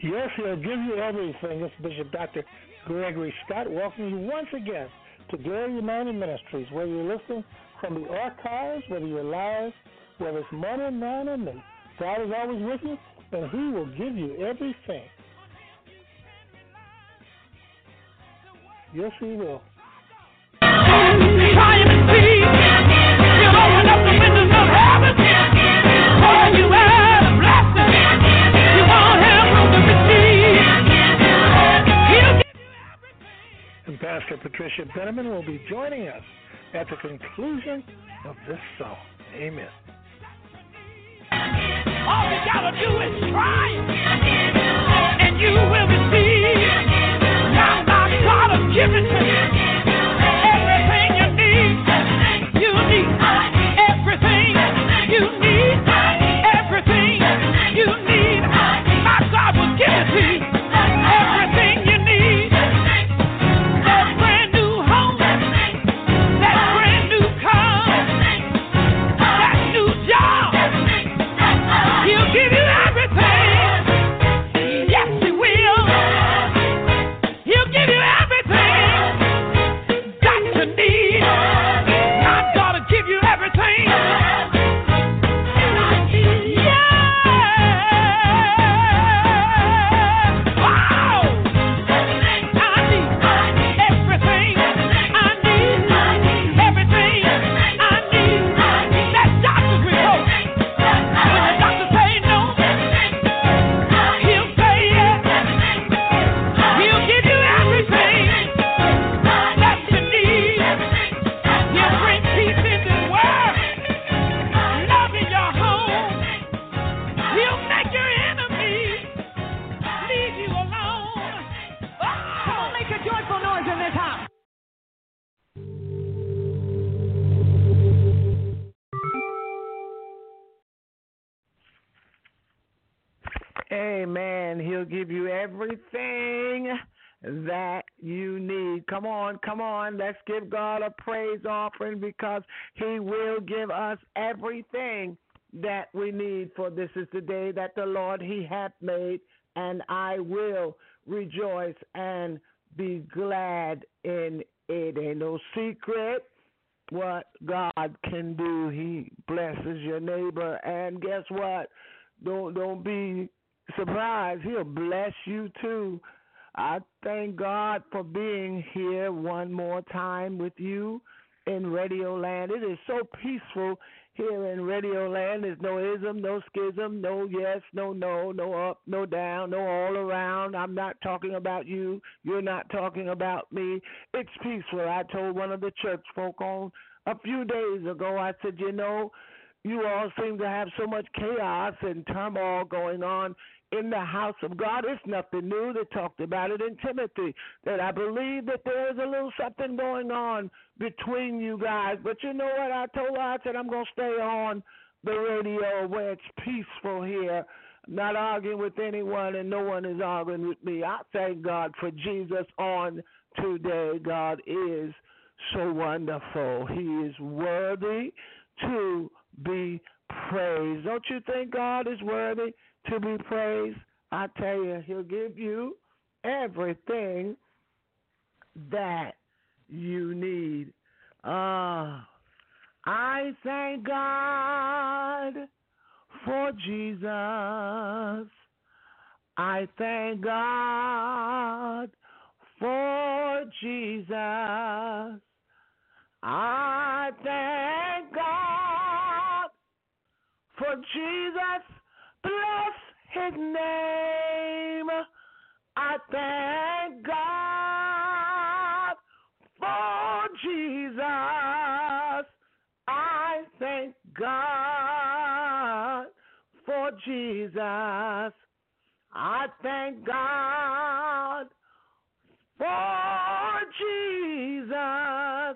Yes, he'll give you everything. It's Bishop Dr. Gregory Scott welcoming you once again to Glory United Ministries, whether you're listening from the archives, whether you're live, whether it's morning, 9 or noon. God is always with you, and he will give you everything. Yes, he will. Try and see. He'll open up the windows of heaven. For you have a blessing. You won't have room to receive. He'll give you everything. And Pastor Patricia Benjamin will be joining us at the conclusion of this song. Amen. All you gotta do is try, and you will receive. Now my God will give it to you. Everything you need, you need. Everything you need, everything you need. My God will give it to you. Everything you need. That brand new home, that brand new car, that new job. He'll give you everything. Yes, he will. He'll give you everything that you need. I'm gonna give you everything. Yeah. Wow. I need everything. I need everything. I need that doctor's report. When the doctor say no, he'll say yes. He'll give you everything that you need. He'll bring peace in this world, love in your home. He'll make your enemies leave you alone. Come on, make a joyful noise in this house. Amen. He'll give you everything that you need. Come on, come on. Let's give God a praise offering because he will give us everything that we need. For this is the day that the Lord he hath made, and I will rejoice and be glad in it. Ain't no secret what God can do. He blesses your neighbor, and guess what? Don't be surprised. He'll bless you too. I thank God for being here one more time with you in Radio Land. It is so peaceful here in Radio Land. There's no ism, no schism, no yes, no no, no up, no down, no all around. I'm not talking about you. You're not talking about me. It's peaceful. I told one of the church folk on a few days ago, I said, you know, you all seem to have so much chaos and turmoil going on in the house of God. It's nothing new. They talked about it in Timothy, that I believe that there is a little something going on between you guys. But you know what? I told her, I said, I'm going to stay on the radio where it's peaceful here. I'm not arguing with anyone, and no one is arguing with me. I thank God for Jesus on today. God is so wonderful. He is worthy to be praised. Don't you think God is worthy to be praised? I tell you, he'll give you everything that you need. I thank God for Jesus. I thank God for Jesus. I thank God for Jesus. Bless his name. I thank God for Jesus. I thank God for Jesus. I thank God for Jesus.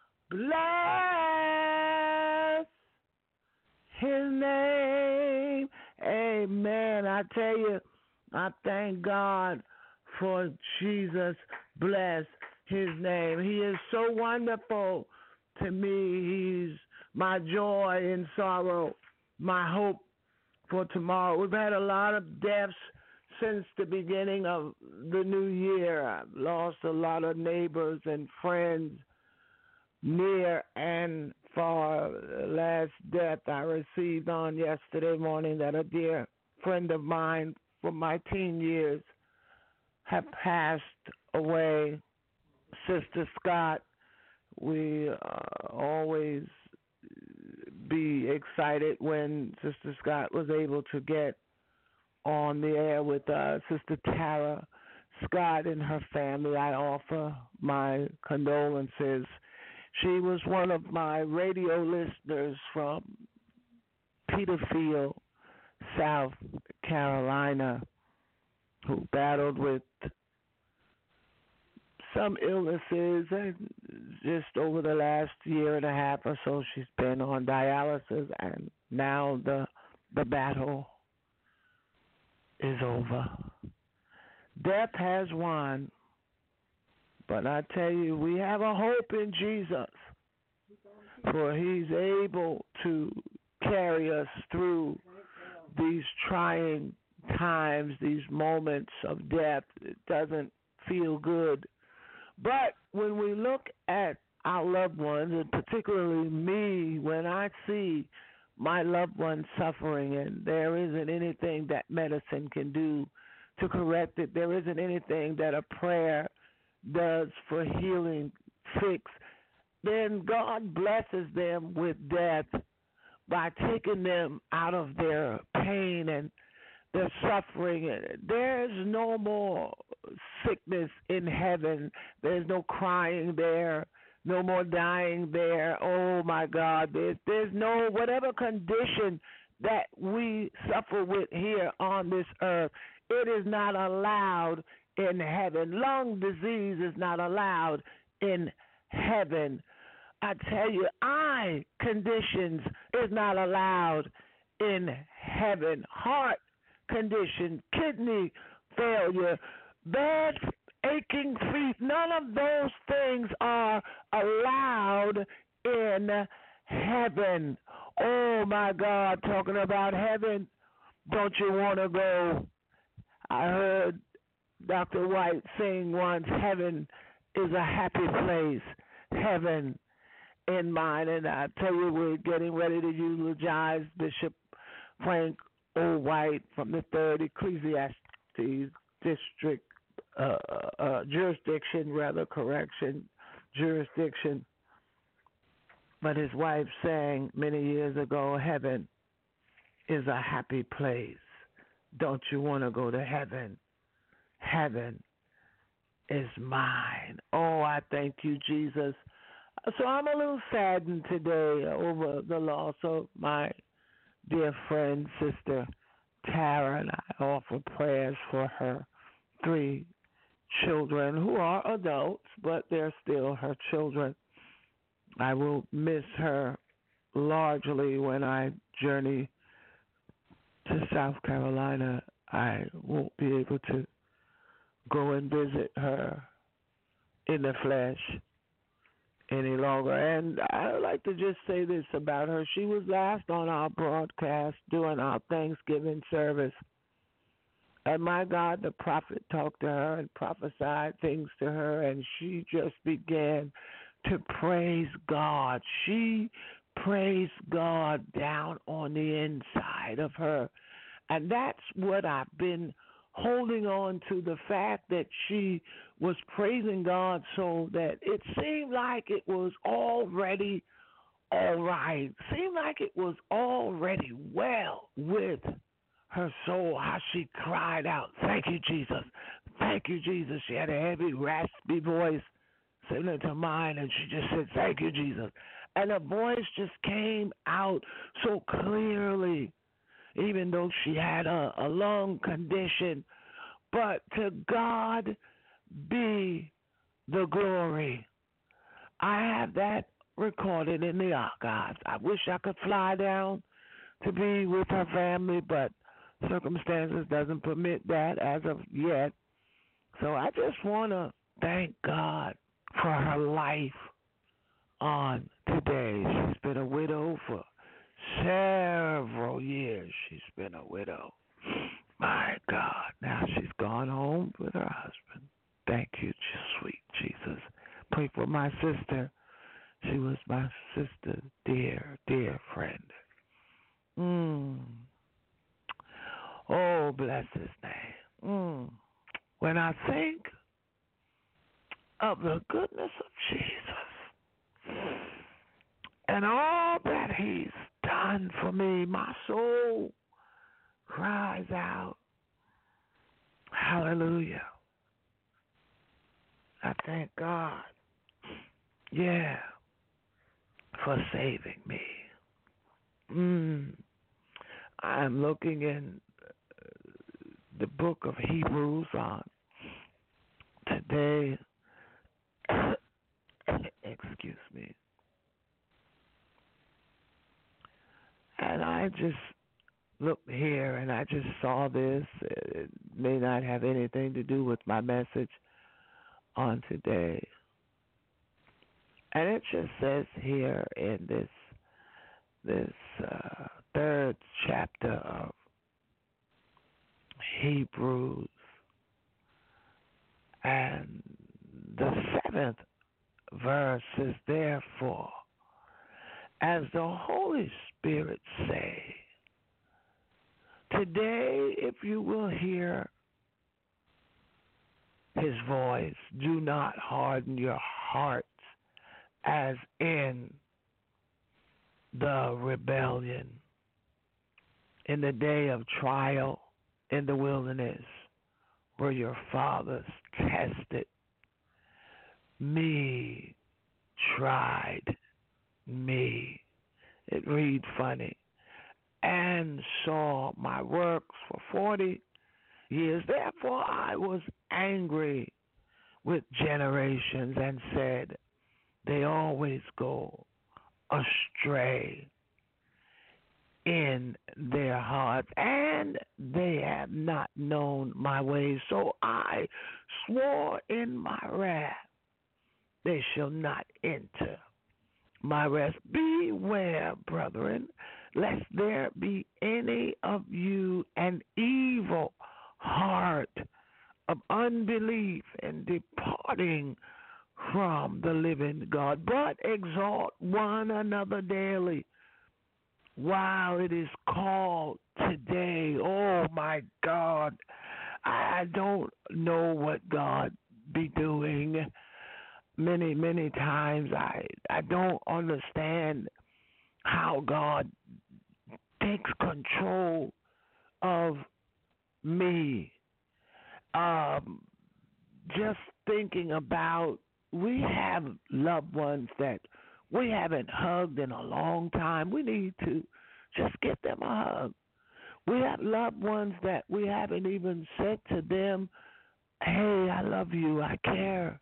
Bless his name. Amen. I tell you, I thank God for Jesus. Bless his name. He is so wonderful to me. He's my joy in sorrow, my hope for tomorrow. We've had a lot of deaths since the beginning of the new year. I've lost a lot of neighbors and friends near and far. The last death I received on yesterday morning, that a dear friend of mine from my teen years have passed away. Sister Scott, we always be excited when Sister Scott was able to get on the air with Sister Tara Scott and her family. I offer my condolences. She was one of my radio listeners from Peterfield, South Carolina, who battled with some illnesses, and just over the last year and a half or so she's been on dialysis, and now the battle is over. Death has won, but I tell you, we have a hope in Jesus, for he's able to carry us through these trying times, these moments of death. It doesn't feel good. But when we look at our loved ones, and particularly me, when I see my loved ones suffering and there isn't anything that medicine can do to correct it, there isn't anything that a prayer does for healing, fix, then God blesses them with death by taking them out of their pain and their suffering. There's no more sickness in heaven. There's no crying there, no more dying there. Oh, my God. There's no, whatever condition that we suffer with here on this earth, it is not allowed in heaven. Lung disease is not allowed in heaven. I tell you, eye conditions is not allowed in heaven. Heart condition, kidney failure, bad aching feet, none of those things are allowed in heaven. Oh, my God, talking about heaven, don't you want to go? I heard Dr. White sing once, heaven is a happy place, heaven in mind. And I tell you, we're getting ready to eulogize Bishop Frank O. White from the 3rd Ecclesiastes District, jurisdiction. But his wife sang many years ago, heaven is a happy place. Don't you want to go to heaven? Heaven is mine. Oh, I thank you, Jesus. So I'm a little saddened today over the loss of my dear friend, Sister Tara, and I offer prayers for her 3 children who are adults, but they're still her children. I will miss her largely when I journey to South Carolina. I won't be able to go and visit her in the flesh any longer. And I would like to just say this about her. She was last on our broadcast during our Thanksgiving service. And my God, the prophet talked to her and prophesied things to her, and she just began to praise God. She praised God down on the inside of her. And that's what I've been holding on to, the fact that she was praising God so that it seemed like it was already all right. Seemed like it was already well with her soul, how she cried out, thank you, Jesus. Thank you, Jesus. She had a heavy, raspy voice similar to mine, and she just said, thank you, Jesus. And her voice just came out so clearly, even though she had a lung condition. But to God be the glory. I have that recorded in the archives. I wish I could fly down to be with her family, but circumstances doesn't permit that as of yet. So I just want to thank God for her life on today. She's been a widow for several years. She's been a widow. My God. Now she gone home with her husband. Thank you, sweet Jesus. Pray for my sister. She was my sister, dear, dear friend. Oh, bless his name. When I think of the goodness of Jesus and all that he's done for me, my soul cries out, hallelujah. I thank God, for saving me. I'm looking in the book of Hebrews on today. Excuse me. And I just looked here and I just saw this. It may not have anything to do with my message on today. And it just says here in this third chapter of Hebrews and the 7th verse is, therefore, as the Holy Spirit say, today if you will hear his voice, do not harden your hearts as in the rebellion, in the day of trial in the wilderness, where your fathers tested me, tried me. It read funny. And saw my works for 40 years. Therefore I was angry with generations and said, they always go astray in their hearts, and they have not known my ways. So I swore in my wrath, they shall not enter my rest. Beware, brethren, lest there be any of you an evil heart of unbelief and departing from the living God, but exhort one another daily while it is called today. Oh my God, I don't know what God be doing. Many times I don't understand how God takes control of me. Just thinking about, we have loved ones that we haven't hugged in a long time. We need to just get them a hug. We have loved ones that we haven't even said to them, hey, I love you, I care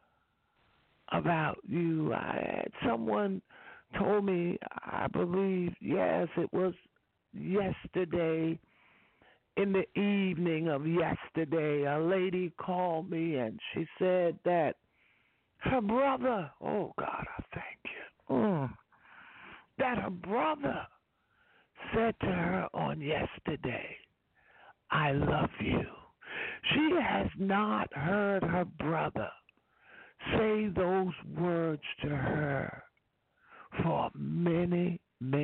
about you. Someone told me, I believe, yes, it was yesterday, in the evening of yesterday, a lady called me and she said that her brother, oh God, I thank you, that her brother said to her on yesterday, I love you. She has not heard her brother say those words to her for many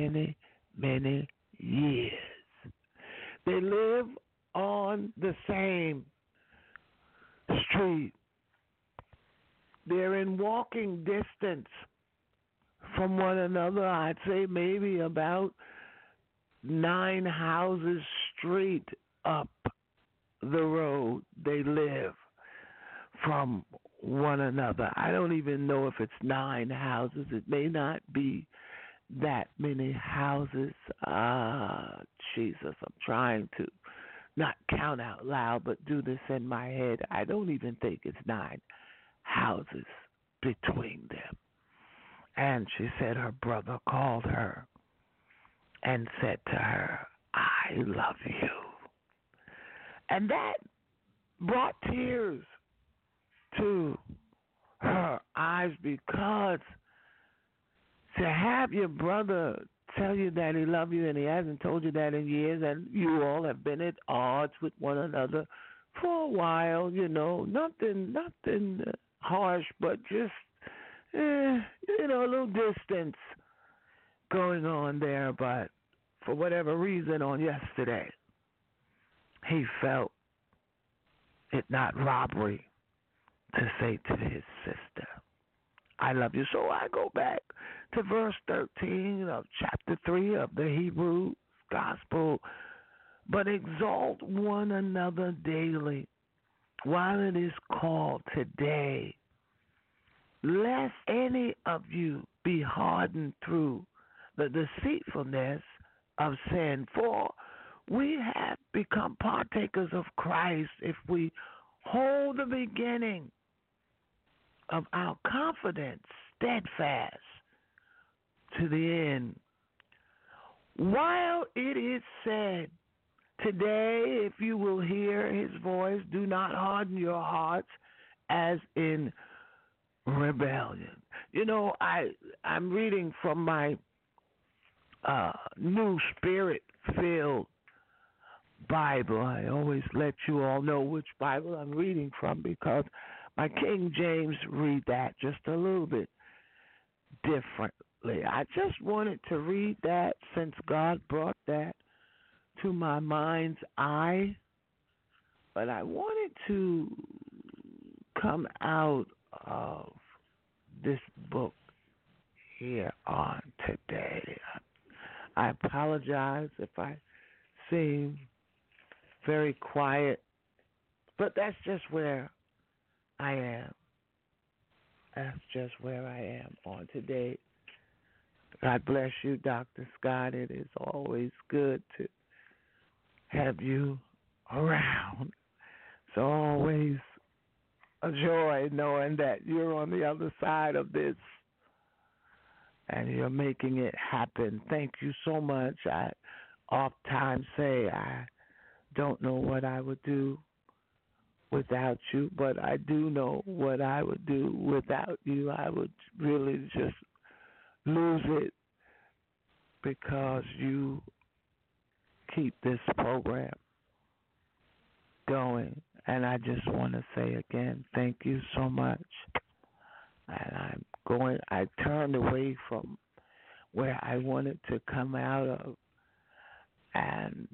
years. They live on the same street. They're in walking distance from one another. I'd say maybe about 9 houses straight up the road. They live from one another. I don't even know if it's 9 houses. It may not be that many houses. Jesus, I'm trying to not count out loud, but do this in my head. I don't even think it's 9 houses between them. And she said her brother called her and said to her, I love you. And that brought tears to her eyes, because to have your brother tell you that he loves you and he hasn't told you that in years, and you all have been at odds with one another for a while, nothing harsh, but just a little distance going on there. But for whatever reason, on yesterday, he felt it not robbery to say to his sister, I love you. So I go back to verse 13 of chapter 3 of the Hebrew Gospel. But exalt one another daily while it is called today, lest any of you be hardened through the deceitfulness of sin. For we have become partakers of Christ if we hold the beginning of our confidence steadfast to the end. While it is said, today, if you will hear his voice, do not harden your hearts as in rebellion. I'm reading from my New Spirit-filled Bible. I always let you all know which Bible I'm reading from because my King James read that just a little bit differently. I just wanted to read that since God brought that to my mind's eye, but I wanted to come out of this book here on today. I apologize if I seem very quiet, but that's just where I am. That's just where I am on today. God bless you, Dr. Scott. It is always good to have you around. It's always a joy knowing that you're on the other side of this and you're making it happen. Thank you so much. I oftentimes say I don't know what I would do without you, but I do know what I would do without you. I would really just lose it because you keep this program going. And I just want to say again, thank you so much. And I turned away from where I wanted to come out of, and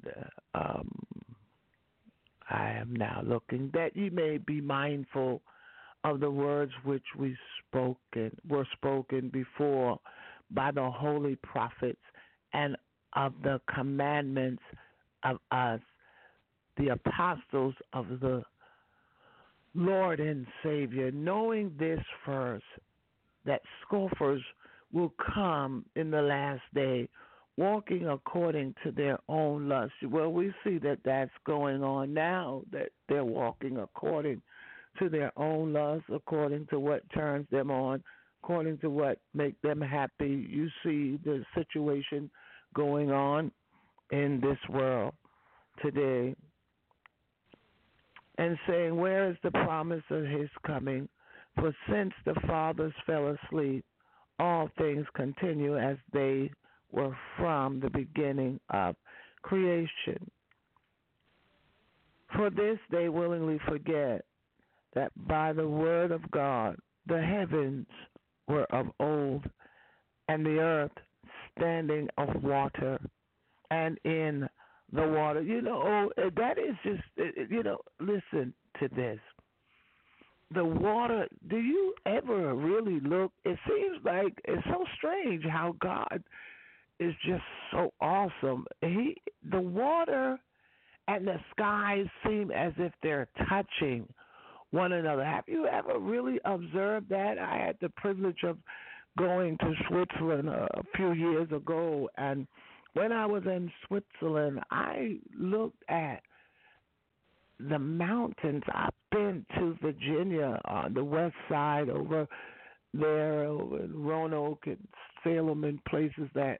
I am now looking that you may be mindful of the words which were spoken before by the holy prophets, and of the commandments of us, the apostles of the Lord and Savior, knowing this first, that scoffers will come in the last day, walking according to their own lust. Well, we see that that's going on now, that they're walking according to their own lust, according to what turns them on, according to what makes them happy. You see the situation going on in this world today. And saying, where is the promise of his coming? For since the fathers fell asleep, all things continue as they were from the beginning of creation. For this they willingly forget that by the word of God the heavens were of old, and the earth standing of water, and in the water. That is just, listen to this. The water, do you ever really look? It seems like it's so strange how God is just so awesome. The water and the skies seem as if they're touching one another. Have you ever really observed that? I had the privilege of going to Switzerland a few years ago, and when I was in Switzerland, I looked at the mountains. I've been to Virginia on the west side, over there, over in Roanoke and Salem, and places that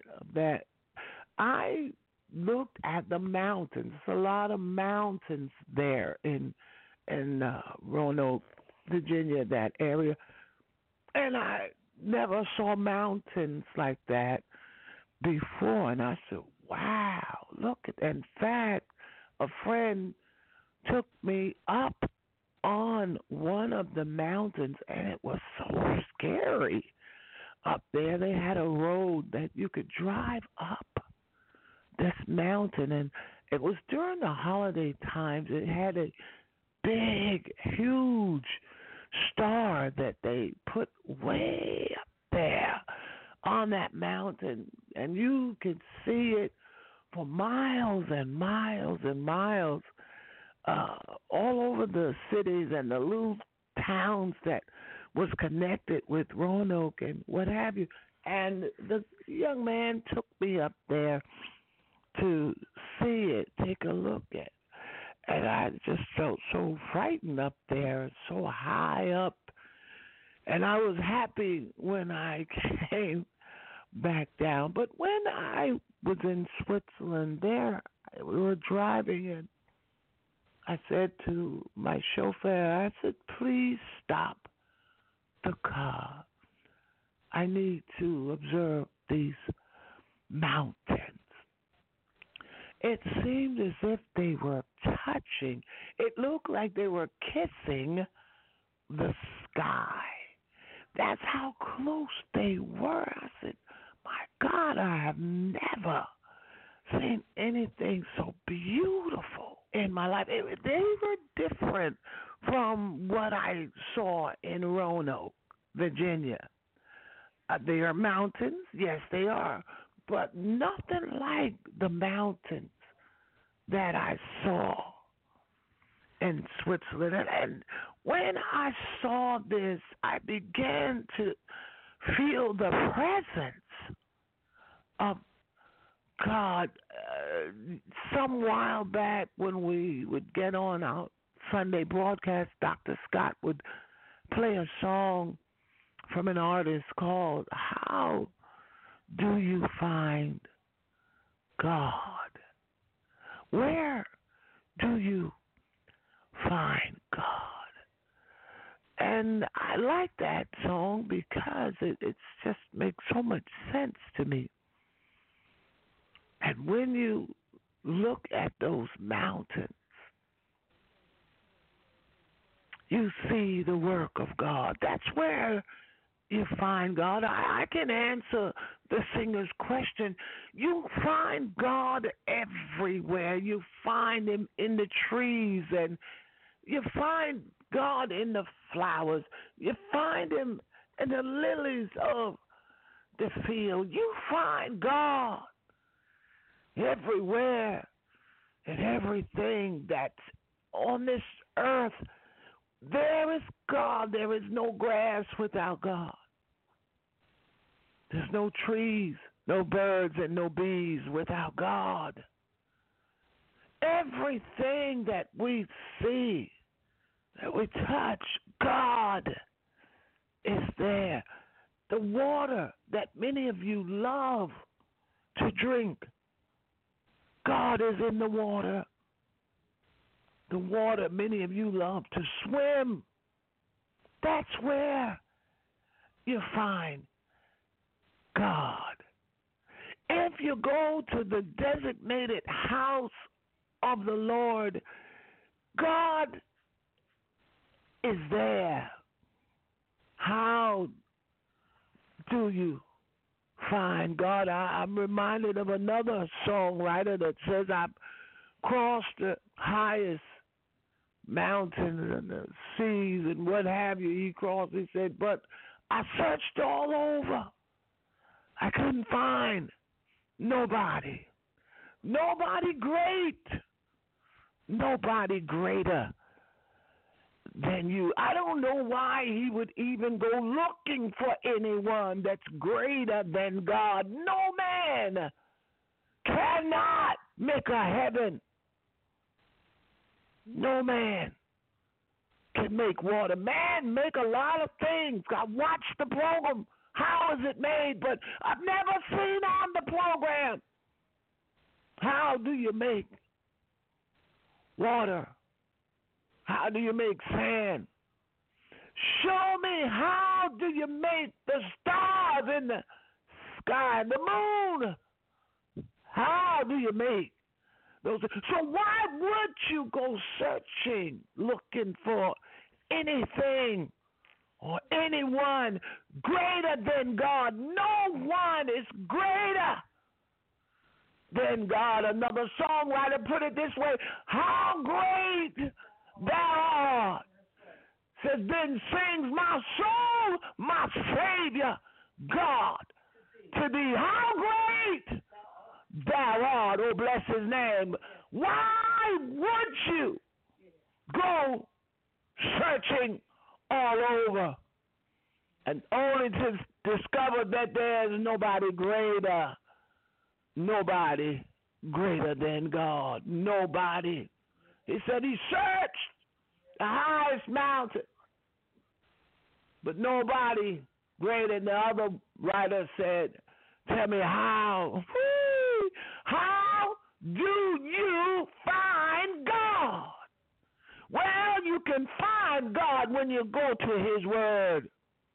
I looked at the mountains. There's a lot of mountains there in Roanoke, Virginia, that area, and I never saw mountains like that before. And I said, wow, look at that. In fact, a friend took me up on one of the mountains, and it was so scary. Up there, they had a road that you could drive up this mountain, and it was during the holiday times. It had a big, huge star that they put way up there on that mountain, and you could see it for miles and miles and miles, all over the cities and the little towns that was connected with Roanoke and what have you. And the young man took me up there to see it, take a look at it. And I just felt so frightened up there, so high up. And I was happy when I came back down. But when I was in Switzerland there, we were driving, and I said to my chauffeur, I said, please stop the car. I need to observe these mountains. It seemed as if they were touching. It looked like they were kissing the sky. That's how close they were. I said, my God, I have never seen anything so beautiful in my life. They were different from what I saw in Roanoke, Virginia. They are mountains, yes, they are, but nothing like the mountains that I saw in Switzerland. And when I saw this, I began to feel the presence of God. Some while back, when we would get on our Sunday broadcast, Dr. Scott would play a song from an artist called How Do You Find God? Where do you find God? And I like that song because it just makes so much sense to me. And when you look at those mountains, you see the work of God. That's where you find God. I can answer the singer's question. You find God everywhere. You find him in the trees, and you find God in the flowers. You find him in the lilies of the field. You find God everywhere and everything that's on this earth. There is God. There is no grass without God. There's no trees, no birds, and no bees without God. Everything that we see, that we touch, God is there. The water that many of you love to drink, God is in the water. The water many of you love to swim, that's where you find God. If you go to the designated house of the Lord, God is there. How do you find God? I'm reminded of another songwriter that says, I've crossed the highest mountains and the seas and what have you. He crossed, he said, but I searched all over. I couldn't find nobody. Nobody great. Nobody greater than you. I don't know why he would even go looking for anyone that's greater than God. No man cannot make a heaven. No man can make water. Man make a lot of things. I watched the program. How is it made? But I've never seen on the program. How do you make water? How do you make sand? Show me, how do you make the stars in the sky, the moon? How do you make So why would you go searching, looking for anything or anyone greater than God? No one is greater than God. Another songwriter put it this way: how great thou art. Says, then sings my soul, my Savior, God, to thee. How great thou art, oh bless his name. Why would you go searching all over and only to discover that there's nobody greater than God? Nobody. He said he searched the highest mountain, but nobody greater. And the other writer said, tell me how do you find God? Well, you can find God when you go to his word.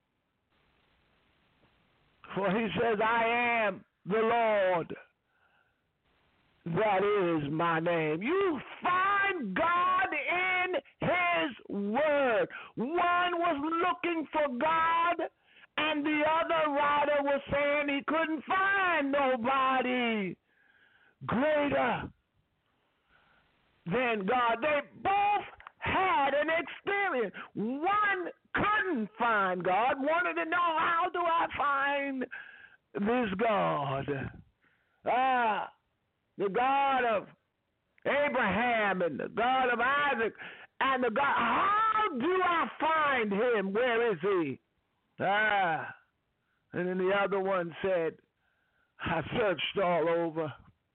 For he says, I am the Lord. That is my name. You find God in his word. One was looking for God, and the other writer was saying he couldn't find nobody greater than God. They both had an experience. One couldn't find God, wanted to know, how do I find this God? The God of Abraham and the God of Isaac and the God. How do I find him? Where is he? And then the other one said, I searched all over.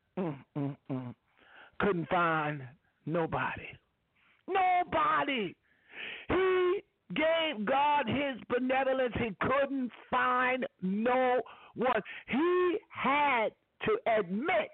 Couldn't find nobody. Nobody. He gave God his benevolence. He couldn't find no one. He had to admit,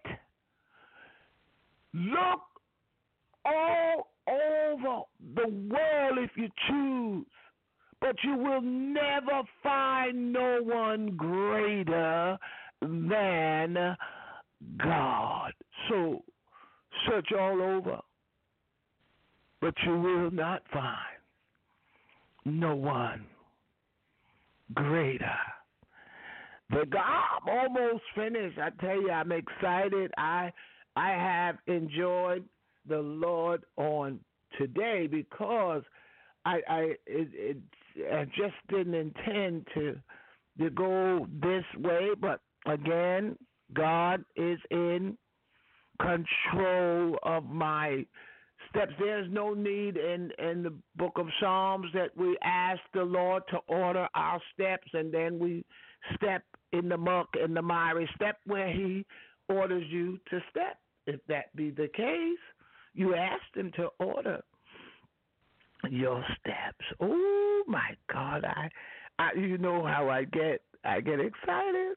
look all over the world if you choose, but you will never find no one greater than God. So search all over, but you will not find no one greater. The God, I'm almost finished. I tell you, I'm excited. I have enjoyed the Lord on today because I just didn't intend to go this way, but again, God is in control of my steps. There's no need in the book of Psalms that we ask the Lord to order our steps and then we step in the muck and the miry. Step where he orders you to step. If that be the case, you asked him to order your steps. Oh my God, I you know how I get excited.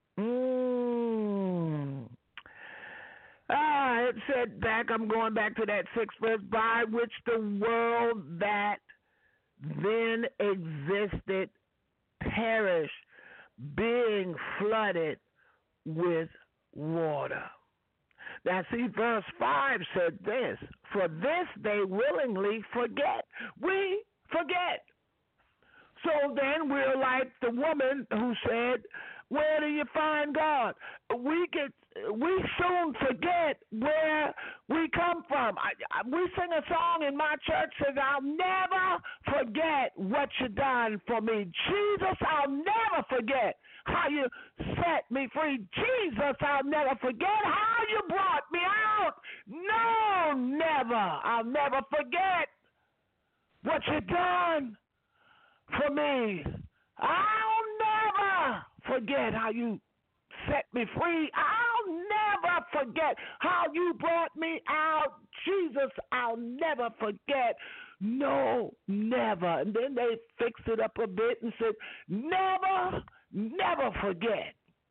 It said back, I'm going back to that 6th verse, by which the world that then existed perished, being flooded with water. Now see, verse 5 said this, for this they willingly forget. We forget. So then we're like the woman who said, where do you find God? We soon forget where we come from. We sing a song in my church that says, I'll never forget what you done for me. Jesus, I'll never forget how you set me free. Jesus, I'll never forget how you brought me out. No, never. I'll never forget what you done for me. I'll never forget how you set me free. I'll never forget how you brought me out. Jesus, I'll never forget. No, never. And then they fixed it up a bit and said, never forget.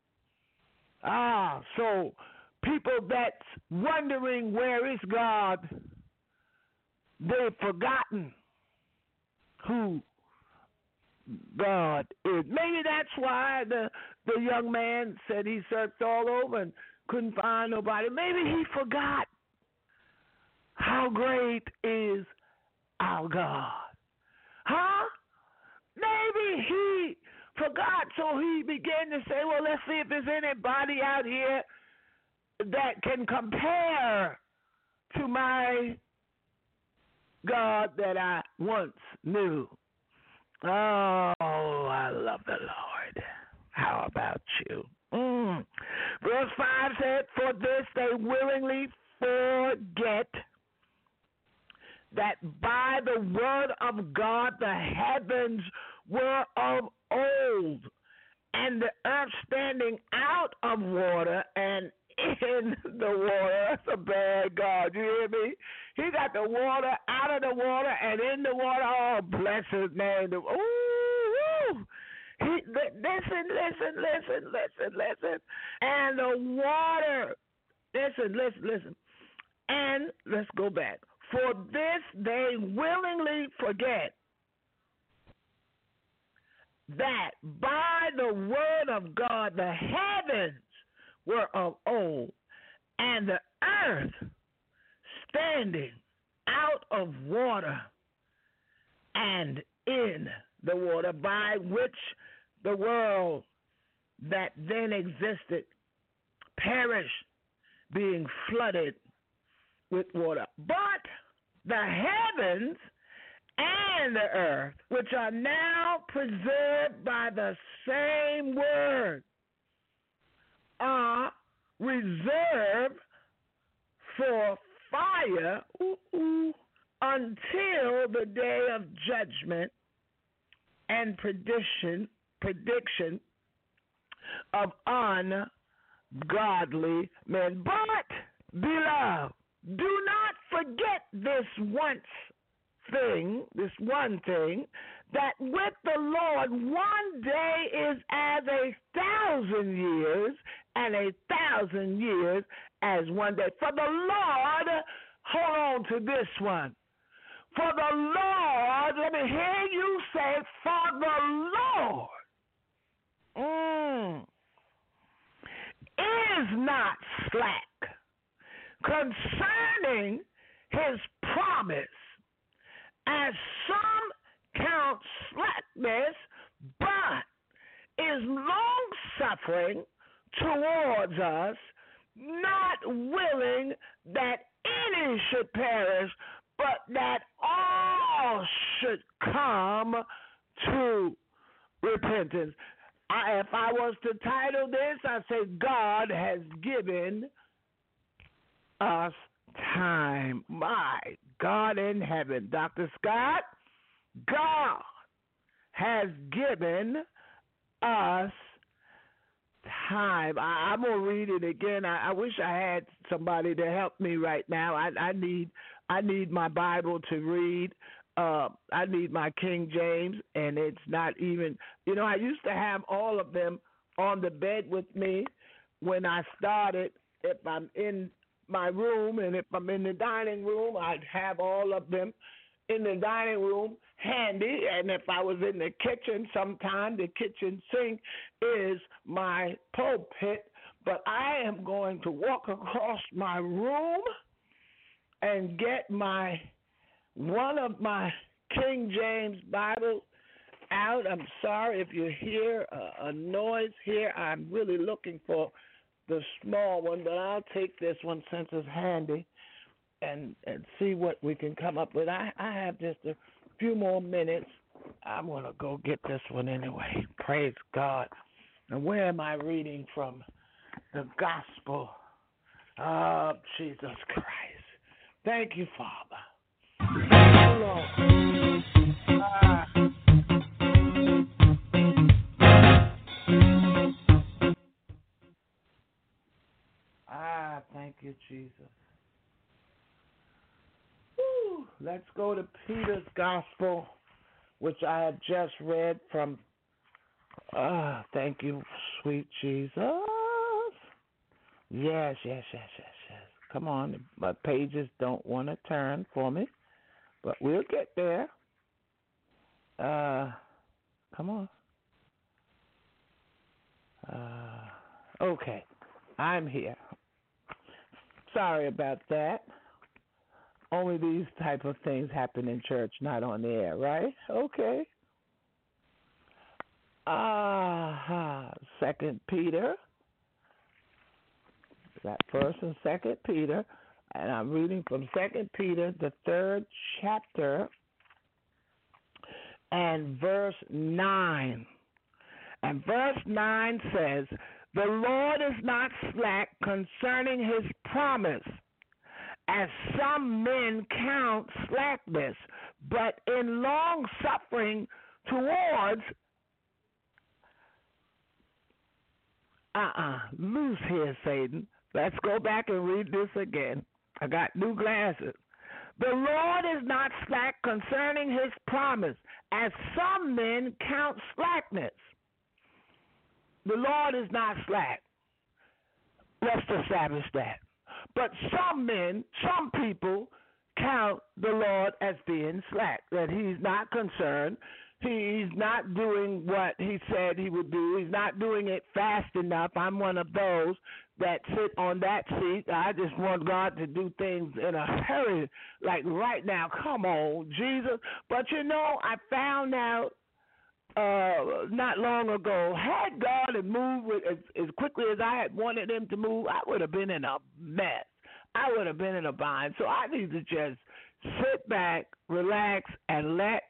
So people that's wondering where is God, they've forgotten who God is. Maybe that's why the young man said he searched all over and couldn't find nobody. Maybe he forgot How great is our God? Huh? Maybe he forgot, so he began to say, well, let's see if there's anybody out here that can compare to my God that I once knew. Oh, I love the Lord. How about you? Verse 5 said, for this they willingly forget that by the word of God the heavens were of old, and the earth standing out of water and in the water. That's a bad God. You hear me? He got the water out of the water and in the water. Oh, bless his name. Ooh, listen. And the water, listen. And let's go back. For this they willingly forget that by the word of God the heavens were of old, and the earth standing out of water and in the water, by which the world that then existed perished, being flooded with water. But the heavens and the earth, which are now preserved by the same word, are reserved for fire until the day of judgment and prediction of ungodly men. But, beloved, do not forget this one thing, that with the Lord 1 day is as 1,000 years, and 1,000 years as 1 day. For the Lord, hold on to this one. For the Lord, let me hear you say, for the Lord is not slack concerning his promise, as some count slackness, but is long-suffering towards us, not willing that any should perish, but that all should come to repentance. If I was to title this, I'd say God has given us time. My God in heaven, Dr. Scott, God has given us time. I'm going to read it again. I wish I had somebody to help me right now. I need my Bible to read. I need my King James, and it's not even, I used to have all of them on the bed with me when I started. If I'm in my room and if I'm in the dining room, I'd have all of them in the dining room handy. And if I was in the kitchen, sometime the kitchen sink is my pulpit. But I am going to walk across my room and get one of my King James Bibles out. I'm sorry if you hear a noise here. I'm really looking for the small one, but I'll take this one since it's handy and see what we can come up with. I have just a few more minutes. I'm going to go get this one anyway. Praise God. And where am I reading from? The Gospel of Jesus Christ. Thank you, Father. Lord. Thank you, Jesus. Woo. Let's go to Peter's Gospel, which I have just read from. Thank you, sweet Jesus. Yes. Come on, my pages don't want to turn for me, but we'll get there. Come on. Okay, I'm here. Sorry about that. Only these type of things happen in church, not on the air, right? Okay. Second Peter. That First and Second Peter, and I'm reading from Second Peter, the 3rd chapter, and verse 9. And verse 9 says, "The Lord is not slack concerning his promise, as some men count slackness, but in long suffering towards loose here, Satan. Let's go back and read this again. I got new glasses. The Lord is not slack concerning his promise, as some men count slackness. The Lord is not slack. Let's establish that. But some men, some people count the Lord as being slack, that he's not concerned. He's not doing what he said he would do. He's not doing it fast enough. I'm one of those that sit on that seat. I just want God to do things in a hurry, like right now. Come on, Jesus. But I found out not long ago, had God had moved as quickly as I had wanted him to move, I would have been in a mess. I would have been in a bind. So I need to just sit back, relax, and let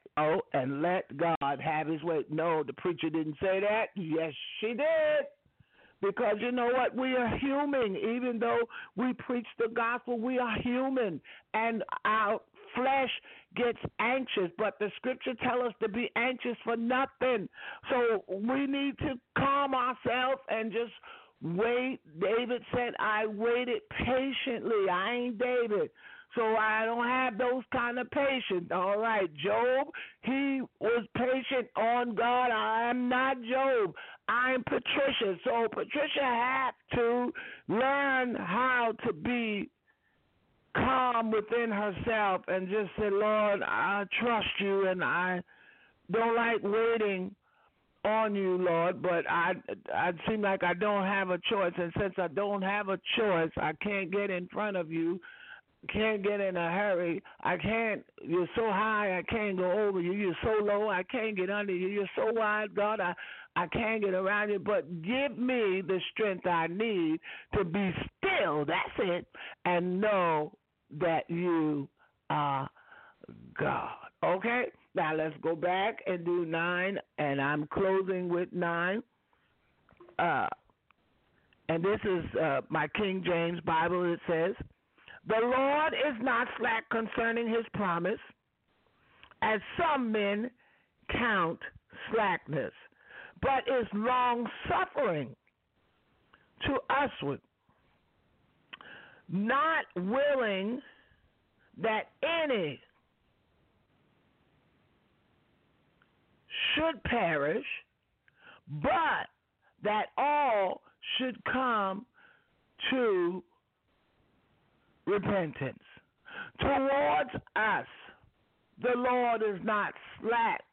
God have his way. No, the preacher didn't say that. Yes, she did. Because you know what? We are human. Even though we preach the gospel, we are human. And our flesh gets anxious. But the scripture tells us to be anxious for nothing. So we need to calm ourselves and just wait. David said, I waited patiently. I ain't David. So I don't have those kind of patience. All right, Job, he was patient on God. I'm not Job. I'm Patricia. So Patricia have to learn how to be calm within herself and just say, Lord, I trust you and I don't like waiting on you, Lord, but I seem like I don't have a choice. And since I don't have a choice, I can't get in front of you. Can't get in a hurry. You're so high, I can't go over you. You're so low, I can't get under you. You're so wide, God, I can't get around you. But give me the strength I need to be still, that's it, and know that you are God. Okay? Now let's go back and do 9, and I'm closing with 9. And this is my King James Bible. It says, the Lord is not slack concerning his promise, as some men count slackness, but is long-suffering to usward, not willing that any should perish, but that all should come to repentance. Towards us, the Lord is not slack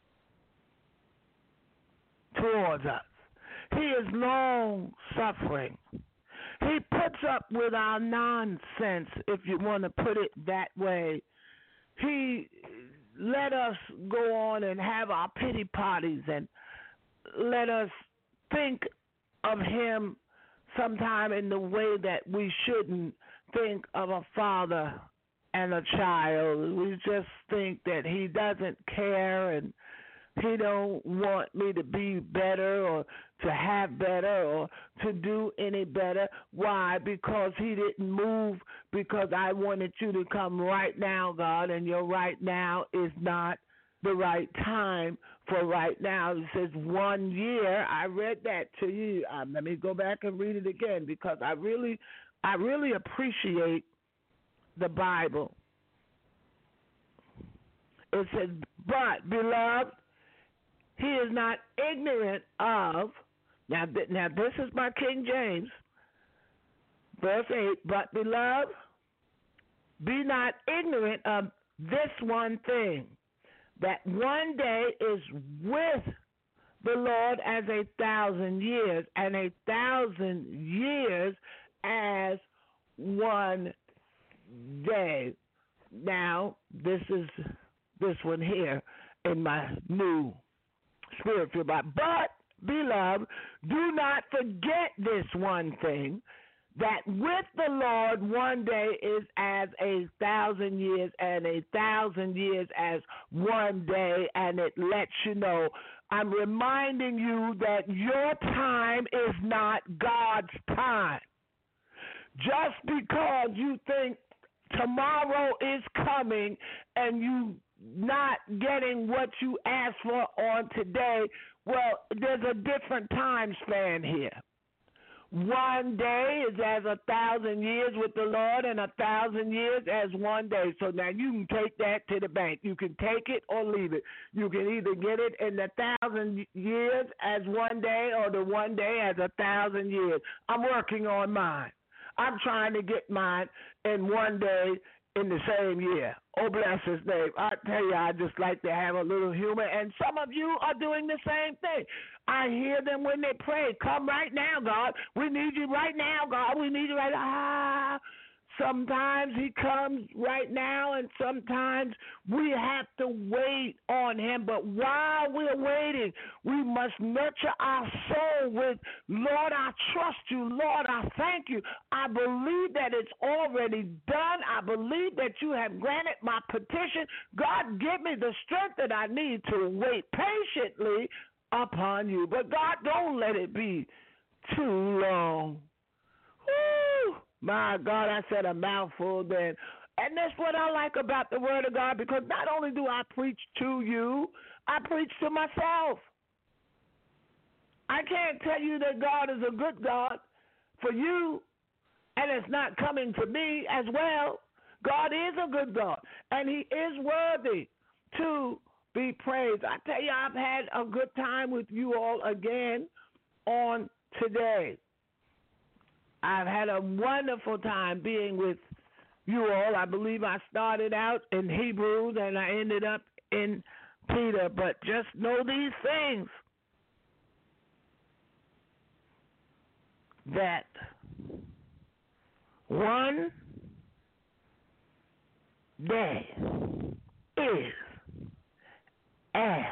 towards us. He is long suffering. He puts up with our nonsense, if you want to put it that way. He let us go on and have our pity parties and let us think of him sometime in the way that we shouldn't think of a father and a child. We just think that he doesn't care and he don't want me to be better or to have better or to do any better. Why? Because he didn't move because I wanted you to come right now, God, and your right now is not the right time for right now. It says 1 year. I read that to you. Let me go back and read it again because I really appreciate the Bible. It says, but, beloved, he is not ignorant of, now this is my King James, verse 8, but, beloved, be not ignorant of this one thing, that one day is with the Lord as 1,000 years, and 1,000 years as one day. now, this is this one here in my new Spirit-filled Bible. But, beloved, do not forget this one thing, that with the Lord 1 day is as 1,000 years, and 1,000 years as 1 day, and it lets you know. I'm reminding you that your time is not God's time. Just because you think tomorrow is coming and you not getting what you asked for on today, well, there's a different time span here. 1 day is as 1,000 years with the Lord, and 1,000 years as 1 day. So now you can take that to the bank. You can take it or leave it. You can either get it in 1,000 years as 1 day, or the 1 day as 1,000 years. I'm working on mine. I'm trying to get mine in 1 day in the same year. Oh, bless his name. I tell you, I just like to have a little humor, and some of you are doing the same thing. I hear them when they pray. Come right now, God. We need you right now, God. We need you right now. Sometimes he comes right now, and sometimes we have to wait on him. But while we're waiting, we must nurture our soul with, Lord, I trust you. Lord, I thank you. I believe that it's already done. I believe that you have granted my petition. God, give me the strength that I need to wait patiently upon you. But God, don't let it be too long. Woo! My God, I said a mouthful then. And that's what I like about the Word of God, because not only do I preach to you, I preach to myself. I can't tell you that God is a good God for you, and it's not coming to me as well. God is a good God, and he is worthy to be praised. I tell you, I've had a good time with you all again on today. I've had a wonderful time being with you all. I believe I started out in Hebrews and I ended up in Peter. But just know these things, that 1 day is as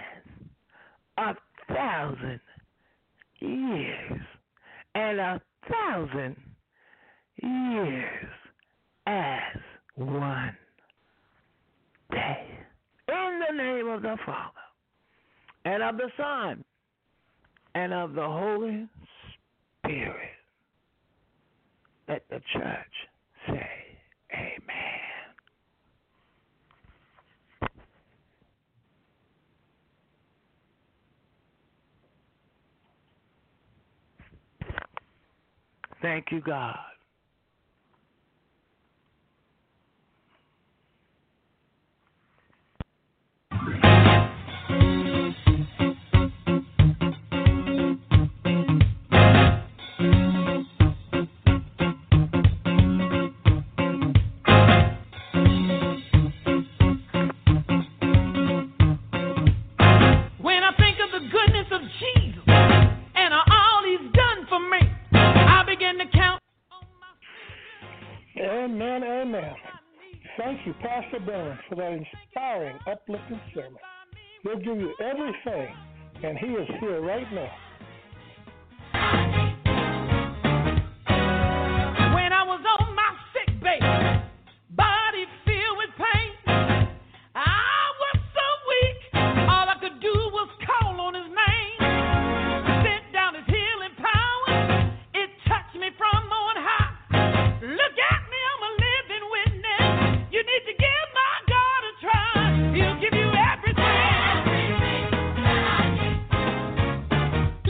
1,000 years, and 1,000 years as 1 day. In the name of the Father, and of the Son, and of the Holy Spirit, let the church say amen. Thank you, God. When I think of the goodness of Jesus and all he's done for me, I begin to count on my... Amen, amen. Thank you, Pastor Burns, for that inspiring, uplifting sermon. He'll give you everything, and he is here right now. When I was on my sick bed, body filled with pain, I was so weak, all I could do was call on his name. Sent down his healing power, it touched me from on high. Look at me, I'm a living witness. You need to give my God a try. He'll give you everything.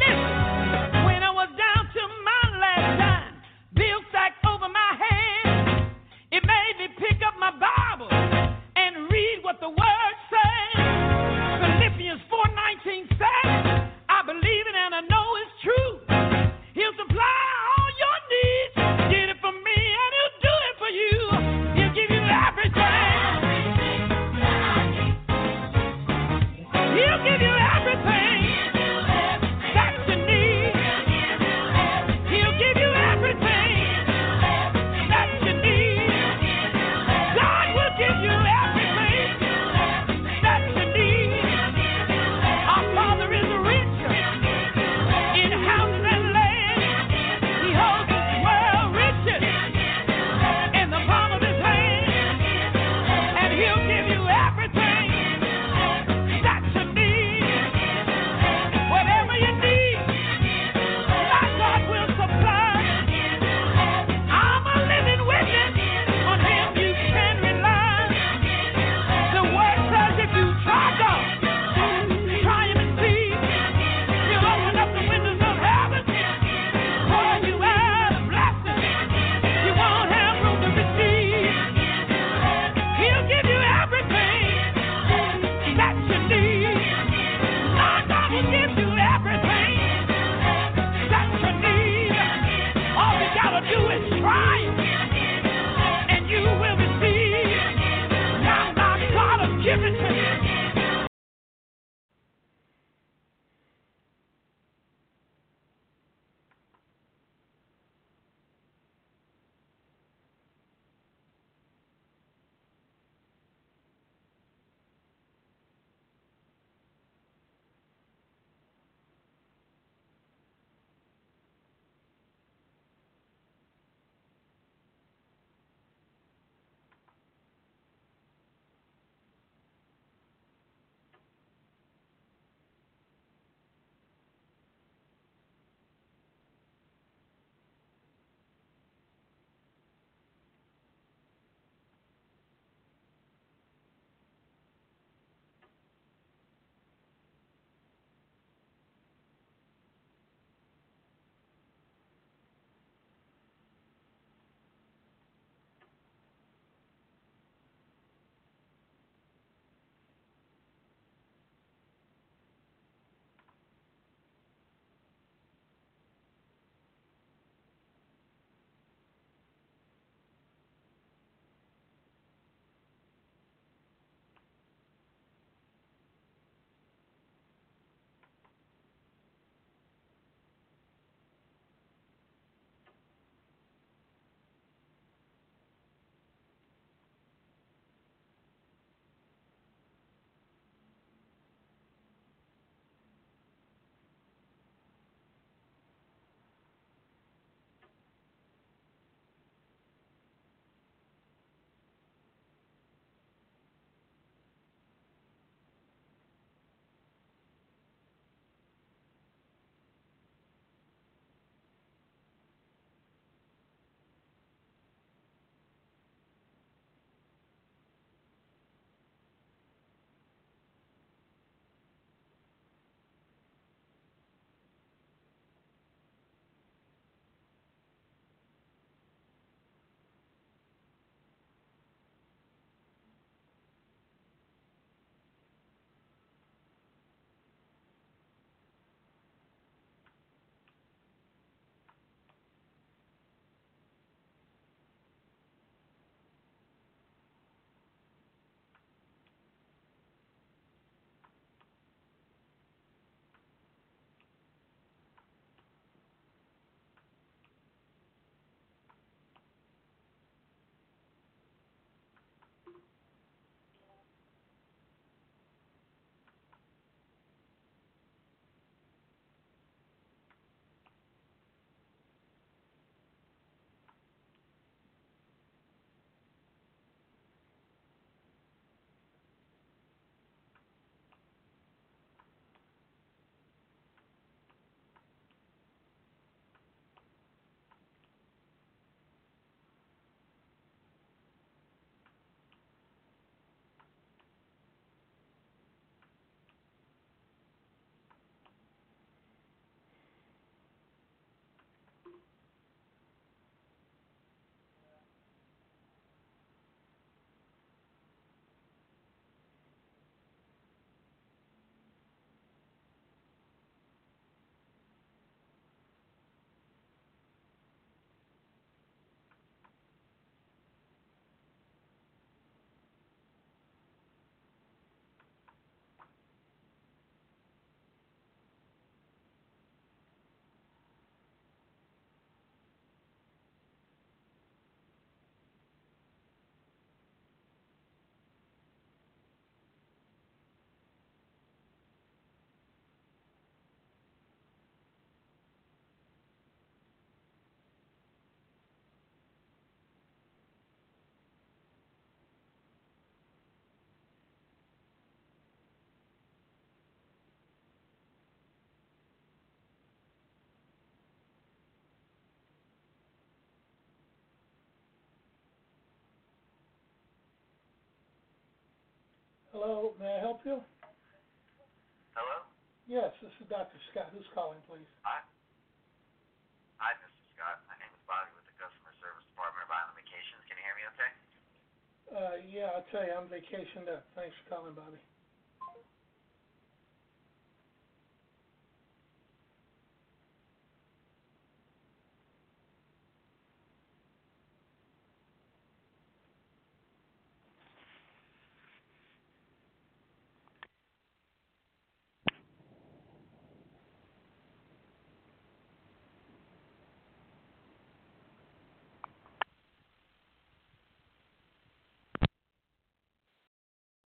Hello, may I help you? Hello? Yes, this is Dr. Scott. Who's calling, please? Hi, Mr. Scott. My name is Bobby with the Customer Service Department of Island Vacations. Can you hear me okay? Yeah, I'll tell you, I'm vacationed up. Thanks for calling, Bobby.